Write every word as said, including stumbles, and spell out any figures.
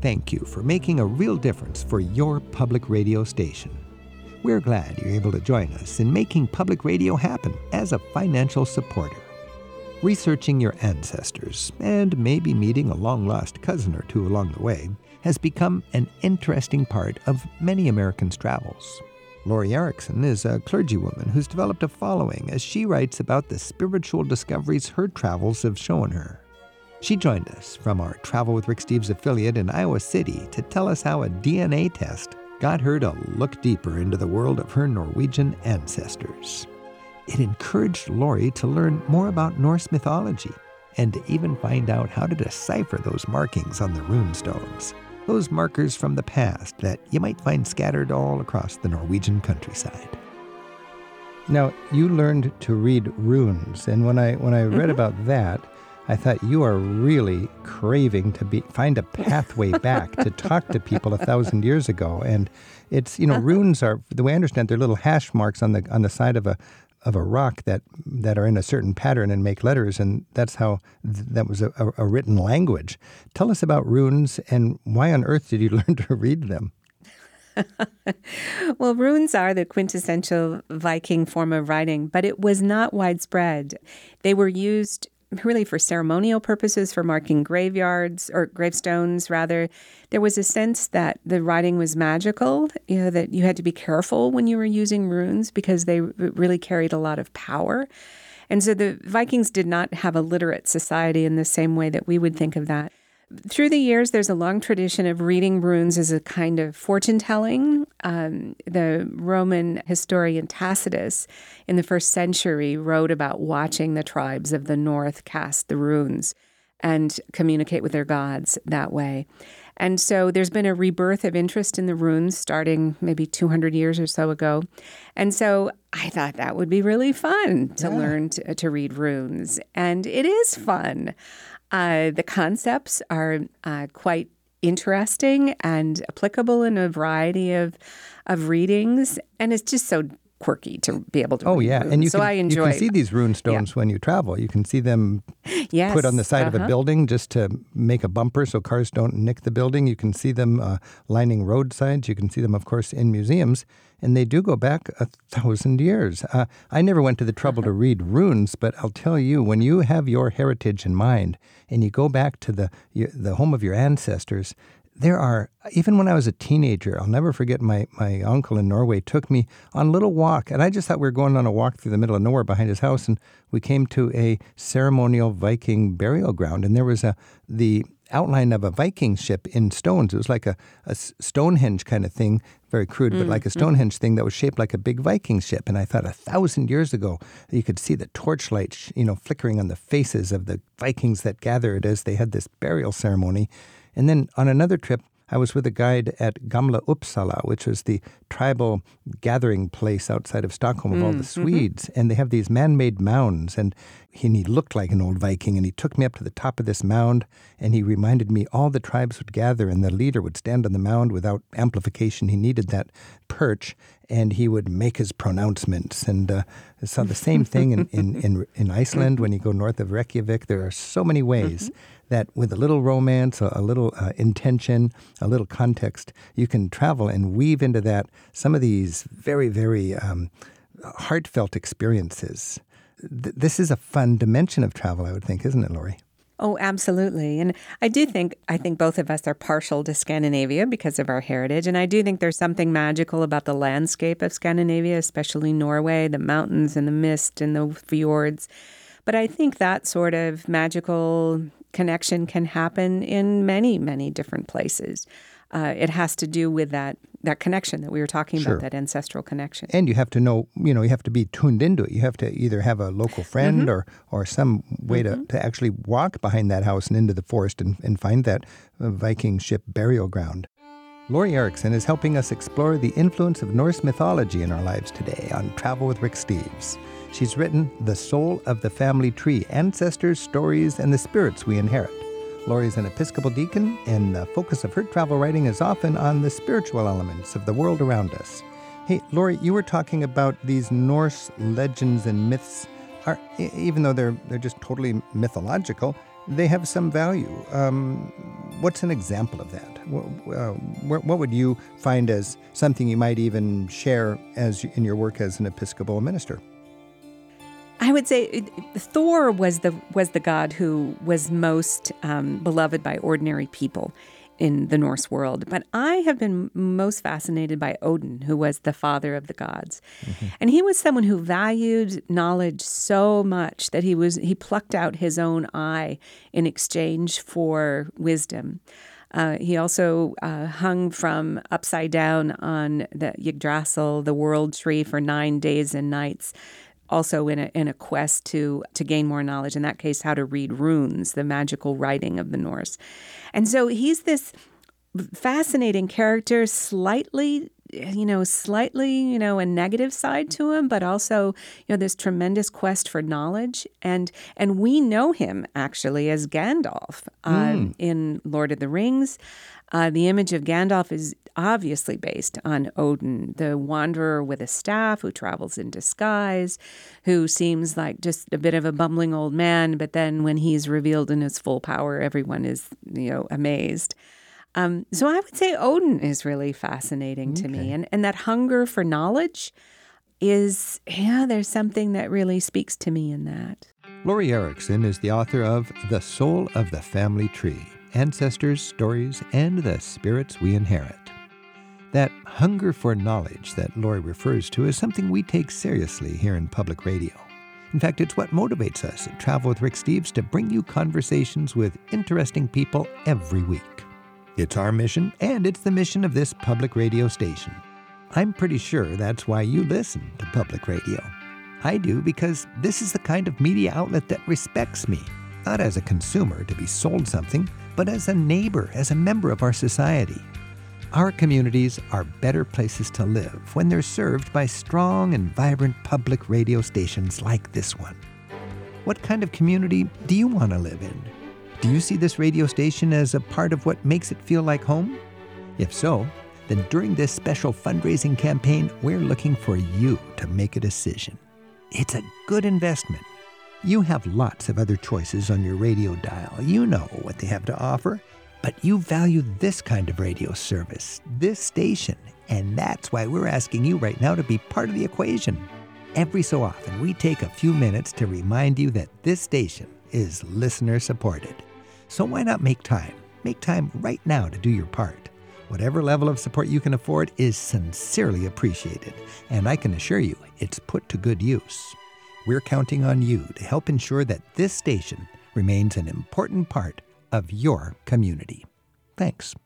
thank you for making a real difference for your public radio station. We're glad you're able to join us in making public radio happen as a financial supporter. Researching your ancestors and maybe meeting a long-lost cousin or two along the way has become an interesting part of many Americans' travels. Lori Erickson is a clergywoman who's developed a following as she writes about the spiritual discoveries her travels have shown her. She joined us from our Travel with Rick Steves affiliate in Iowa City to tell us how a D N A test got her to look deeper into the world of her Norwegian ancestors. It encouraged Lori to learn more about Norse mythology and to even find out how to decipher those markings on the rune stones, those markers from the past that you might find scattered all across the Norwegian countryside. Now, you learned to read runes, and when I when I read mm-hmm. about that, I thought you are really craving to be find a pathway back to talk to people a thousand years ago. And it's, you know, runes are, the way I understand, they're little hash marks on the on the side of a of a rock that that are in a certain pattern and make letters, and that's how th- that was a, a, a written language. Tell us about runes, and why on earth did you learn to read them? Well, runes are the quintessential Viking form of writing, but it was not widespread. They were used really for ceremonial purposes, for marking graveyards or gravestones, rather. There was a sense that the writing was magical, you know, that you had to be careful when you were using runes because they really carried a lot of power. And so the Vikings did not have a literate society in the same way that we would think of that. Through the years, there's a long tradition of reading runes as a kind of fortune-telling. Um, the Roman historian Tacitus in the first century wrote about watching the tribes of the north cast the runes and communicate with their gods that way. And so there's been a rebirth of interest in the runes starting maybe two hundred years or so ago. And so I thought that would be really fun to yeah. learn to, to read runes. And it is fun. Uh, the concepts are uh, quite interesting and applicable in a variety of of readings, and it's just so quirky to be able to oh, read yeah. runes. And you so can, I enjoy you can see these rune stones yeah. when you travel. You can see them yes. put on the side uh-huh. of a building just to make a bumper so cars don't nick the building. You can see them uh, lining roadsides. You can see them, of course, in museums. And they do go back a thousand years. Uh, I never went to the trouble uh-huh. to read runes, but I'll tell you, when you have your heritage in mind and you go back to the the home of your ancestors, there are, even when I was a teenager, I'll never forget my, my uncle in Norway took me on a little walk. And I just thought we were going on a walk through the middle of nowhere behind his house. And we came to a ceremonial Viking burial ground. And there was a the outline of a Viking ship in stones. It was like a, a Stonehenge kind of thing, very crude, mm, but like a Stonehenge mm. thing that was shaped like a big Viking ship. And I thought a thousand years ago, you could see the torchlight, you know, flickering on the faces of the Vikings that gathered as they had this burial ceremony. And then on another trip, I was with a guide at Gamla Uppsala, which was the tribal gathering place outside of Stockholm of mm, all the Swedes. Mm-hmm. And they have these man-made mounds. And he, and he looked like an old Viking. And he took me up to the top of this mound. And he reminded me all the tribes would gather. And the leader would stand on the mound without amplification. He needed that perch. And he would make his pronouncements. And uh, I saw the same thing in, in, in, in Iceland. When you go north of Reykjavik, there are so many ways mm-hmm. that with a little romance, a, a little uh, intention, a little context, you can travel and weave into that some of these very, very um, heartfelt experiences. Th- this is a fun dimension of travel, I would think, isn't it, Lori? Oh, absolutely. And I do think, I think both of us are partial to Scandinavia because of our heritage. And I do think there's something magical about the landscape of Scandinavia, especially Norway, the mountains and the mist and the fjords. But I think that sort of magical connection can happen in many, many different places. Uh, it has to do with that that connection that we were talking sure. about, that ancestral connection. And you have to know, you know, you have to be tuned into it. You have to either have a local friend mm-hmm. or, or some way mm-hmm. to, to actually walk behind that house and into the forest and, and find that uh, Viking ship burial ground. Lori Erickson is helping us explore the influence of Norse mythology in our lives today on Travel with Rick Steves. She's written The Soul of the Family Tree, Ancestors, Stories, and the Spirits We Inherit. Lori's an Episcopal deacon, and the focus of her travel writing is often on the spiritual elements of the world around us. Hey, Lori, you were talking about these Norse legends and myths. Are, even though they're they're just totally mythological, they have some value. Um, what's an example of that? What, uh, what would you find as something you might even share as in your work as an Episcopal minister? I would say Thor was the was the god who was most um, beloved by ordinary people in the Norse world. But I have been most fascinated by Odin, who was the father of the gods. Mm-hmm. And he was someone who valued knowledge so much that he was he plucked out his own eye in exchange for wisdom. Uh, he also uh, hung from upside down on the Yggdrasil, the world tree, for nine days and nights, also in a in a quest to to gain more knowledge, in that case, how to read runes, the magical writing of the Norse. And so he's this fascinating character, slightly, you know, slightly, you know, a negative side to him, but also, you know, this tremendous quest for knowledge. And and we know him, actually, as Gandalf uh, mm. in Lord of the Rings. Uh, the image of Gandalf is obviously based on Odin, the wanderer with a staff who travels in disguise, who seems like just a bit of a bumbling old man, but then when he's revealed in his full power, everyone is, you know, amazed. Um, so I would say Odin is really fascinating to okay. me. And, and that hunger for knowledge is, yeah, there's something that really speaks to me in that. Lori Erickson is the author of The Soul of the Family Tree: Ancestors, Stories, and the Spirits We Inherit. That hunger for knowledge that Lori refers to is something we take seriously here in public radio. In fact, it's what motivates us at Travel with Rick Steves to bring you conversations with interesting people every week. It's our mission, and it's the mission of this public radio station. I'm pretty sure that's why you listen to public radio. I do, because this is the kind of media outlet that respects me, not as a consumer to be sold something, but as a neighbor, as a member of our society. Our communities are better places to live when they're served by strong and vibrant public radio stations like this one. What kind of community do you want to live in? Do you see this radio station as a part of what makes it feel like home? If so, then during this special fundraising campaign, we're looking for you to make a decision. It's a good investment. You have lots of other choices on your radio dial. You know what they have to offer, but you value this kind of radio service, this station, and that's why we're asking you right now to be part of the equation. Every so often, we take a few minutes to remind you that this station is listener-supported. So why not make time? Make time right now to do your part. Whatever level of support you can afford is sincerely appreciated, and I can assure you it's put to good use. We're counting on you to help ensure that this station remains an important part of your community. Thanks.